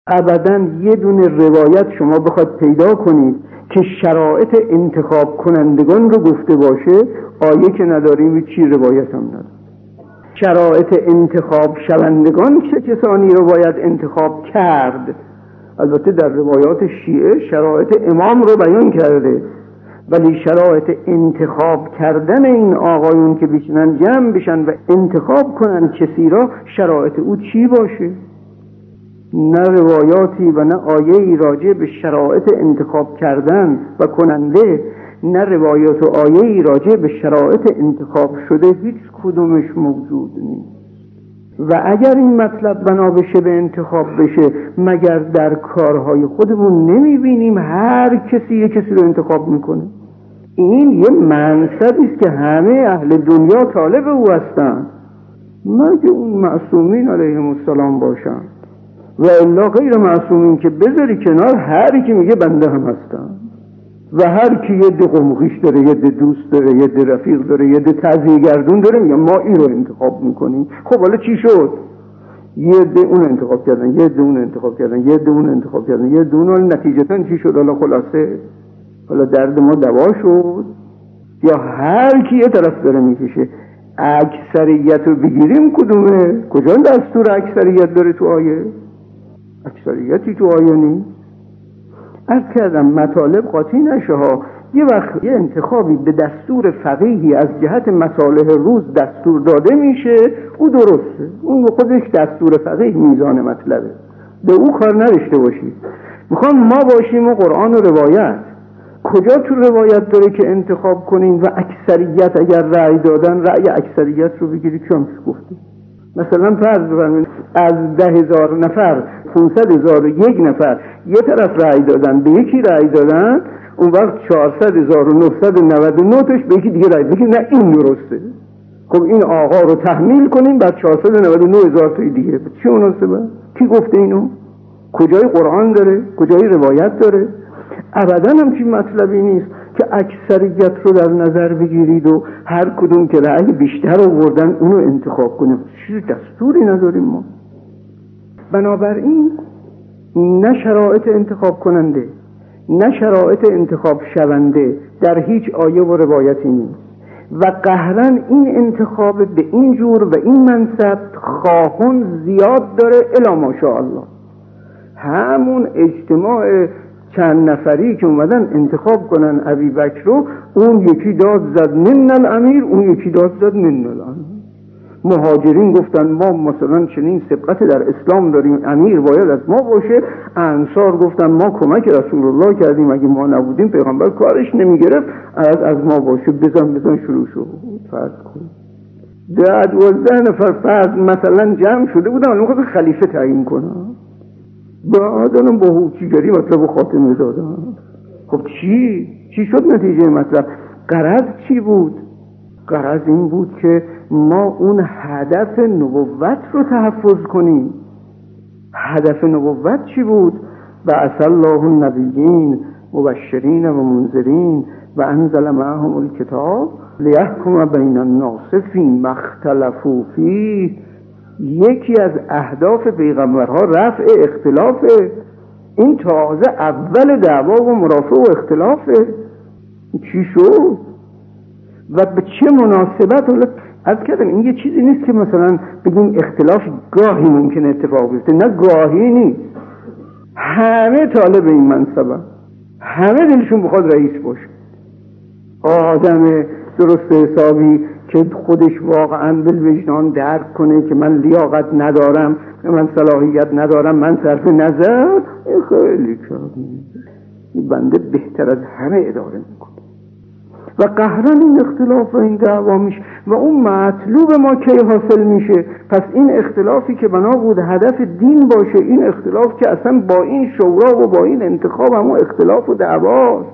ابداً یه دونه روایت شما بخواد پیدا کنید که شرایط انتخاب کنندگان رو گفته باشه، آیه که نداریم چی روایت هم نداریم. شرایط انتخاب شوندگان چه کسانی رو باید انتخاب کرد؟ البته در روایات شیعه شرایط امام رو بیان کرده، ولی شرایط انتخاب کردن این آقایون که بشنن جمع بشن و انتخاب کنن کسی را، شرایط او چی باشه؟ نه روایاتی و نه آیه‌ای راجع به شرایط انتخاب کردن و کننده، نه روایات و آیه‌ای راجع به شرایط انتخاب شده، هیچ کدومش موجود نیست. و اگر این مطلب بنا بشه به انتخاب بشه، مگر در کارهای خودمون نمیبینیم هر کسی یه کسی رو انتخاب میکنه؟ این یه منصبی است که همه اهل دنیا طالب او هستن، مگه اون معصومین علیهم السلام باشن، و الا غیر معصومین که بذاری کنار، هر کی میگه بنده هم هستن و هر کی یه ده قمقیش داره، یه ده دوست داره، یه ده رفیق داره، یه ده تعزیه گردون داره، میگه ما این رو انتخاب میکنیم. خب حالا چی شد؟ یه ده اون انتخاب کردن، یه ده اون انتخاب کردن، یه ده اون انتخاب کردن، یه ده اون، نتیجتاً چی شد؟ حالا خلاصه حالا درد ما دوا شد؟ یا هر کی یه طرف داره میکشه؟ اکثریت رو بگیریم کدومه؟ کجا دستور اکثریت داره تو آیه؟ اکثریتی تو آیه نیست. عرض کردم مطالب قاطی نشه ها. یه وقت یه انتخابی به دستور فقیهی از جهت مصالح روز دستور داده میشه، او درسته، اون خودش دستور فقیه میزان مطلبه، به او کار نداشته باشید. میخوام ما باشیم و قرآن و روایت. کجا تو روایت داره که انتخاب کنین و اکثریت اگر رأی دادن رأی اکثریت رو بگیرید؟ چون گفته مثلا فرض بفرمایید از 10,000 نفر 500,001 نفر یه طرف رأی دادن، به یکی رأی دادن، اون وقت 400,999 تاش به یکی دیگه رأی بگید نه این درسته. خب این آقا رو تحمیل کنیم بعد 499,000 تای دیگه، چی مناسبه؟ کی گفته اینو؟ کجای قرآن داره؟ کجای روایت داره؟ ابداً همچین مطلبی نیست که اکثریت رو در نظر بگیرید و هر کدوم که رأی بیشتر آوردن اونو انتخاب کنیم. چیز دستوری نداریم ما. بنابراین نه شرایط انتخاب کننده نه شرایط انتخاب شونده در هیچ آیه و روایتی نیست، و قهرن این انتخاب به این جور و این منصب خواهان زیاد داره الا ماشاءالله. همون اجتماع چند نفری که اومدن انتخاب کنن ابی بکر رو، اون یکی داد زد من الامیر، اون یکی داد زد من الامیر. مهاجرین گفتن ما مثلا چنین سبقت در اسلام داریم، امیر باید از ما باشه. انصار گفتن ما کمک رسول الله کردیم، اگه ما نبودیم پیغمبر کارش نمیگرفت، از ما باشه. بزن شروع شد. فرض کن 12 نفر فرض مثلا جمع شده بودن، اون خود خلیفه تعیین کنن، بعدن با هوچیگری مطلب خاتمه دادن. خب چی شد نتیجه مطلب؟ غرض چی بود؟ غرض این بود که ما اون هدف نبوت رو تحفظ کنیم. هدف نبوت چی بود؟ بعث الله النبیین مبشرین و منذرین و انزل معهم الکتاب لیحکم بین الناس فیما اختلفوا فیه. یکی از اهداف پیغمبرها رفع اختلافه. این تازه اول دعوا و مرافع و اختلافه. چی شد؟ و به چه مناسبت؟ از کردم این یه چیزی نیست که مثلا بگیم اختلاف گاهی ممکنه اتفاق بیفته، نه گاهی نیست. همه طالب این منصبه، همه دلشون بخواد رئیس باشه. آدم درست حسابی که خودش واقعا بالوجدان درک کنه که من لیاقت ندارم، من صلاحیت ندارم، من صرف نظر، خیلی کاری بنده بهتر از همه اداره میکنه. و قهرن این اختلاف و این دعوا میشه و اون مطلوب ما کی حاصل میشه؟ پس این اختلافی که بنا بود هدف دین باشه، این اختلاف که اصلا با این شورا و با این انتخاب همون اختلاف و دعواست.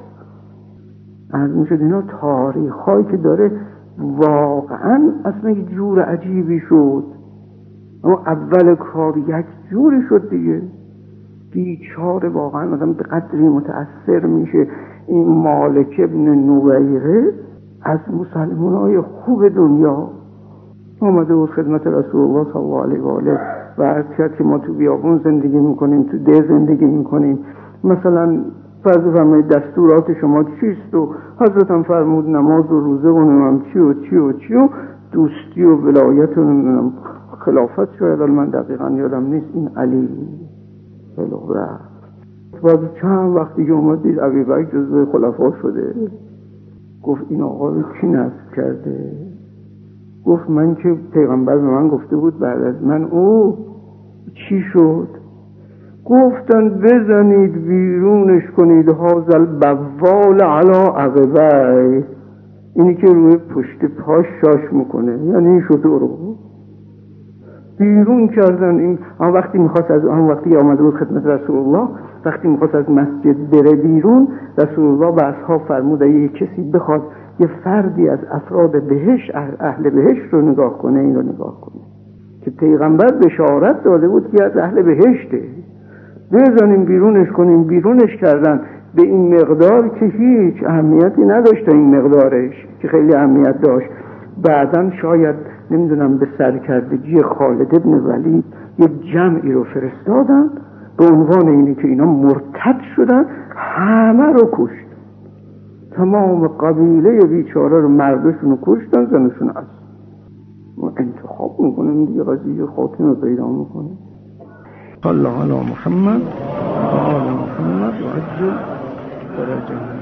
از میشد اینا تاریخ هایی که داره واقعا اصلا یه جور عجیبی شد. اما اول کار یک جوری شد دیگه، بیچاره واقعا آدم به قدری متأثر میشه. این مالک ابن نویره از مسلمانای خوب دنیا اومده و خدمت رسول الله صلی الله علیه و آله فرض کرد که ما تو بیابون زندگی میکنیم، تو ده زندگی میکنیم، مثلا فرض فرمایید دستورات شما چیست و حضرت هم فرمود نماز و روزه و نمیم چی و چی و چی و دوستی و ولایت و نمیدونم خلافت شاید، من دقیقا یادم نیست. این علی بلغ بعد چند وقتی که اومد دید ابوبکر جزو خلفا شده، گفت این آقا رو کی نصب کرده؟ گفت من که پیغمبر به من گفته بود بعد از من او چی شد؟ گفتن بزنید بیرونش کنید، هازل بوال علا عقبه، اینی که روی پشت پاش شاش میکنه، یعنی این شطور رو بیرون کردن. این وقتی میخواست از وقتی آمده بود خدمت رسول الله، وقتی میخواست از مسجد بره بیرون، رسول الله به اصحاب فرمود اگه کسی بخواد یه فردی از افراد بهشت، اهل بهشت رو نگاه کنه، این رو نگاه کنه که پیغمبر بشارت داده بود که از اهل بهشته، بزنیم بیرونش کنیم. بیرونش کردن به این مقدار که هیچ اهمیتی نداشت، این مقدارش که خیلی اهمیت داشت. بعداً شاید نمیدونم به سرکردگی خالد ابن ولید یه جمعی رو فرستادن به عنوان اینی که اینا مرتد شدن، همه رو کشت، تمام قبیله بیچاره رو، مردشون رو کشتن، زنشون رو ما انتخاب میکنیم دیگه، قضیه خاتمه پیدا میکنیم. صلی الله علی محمد و آل محمد و عجل درجه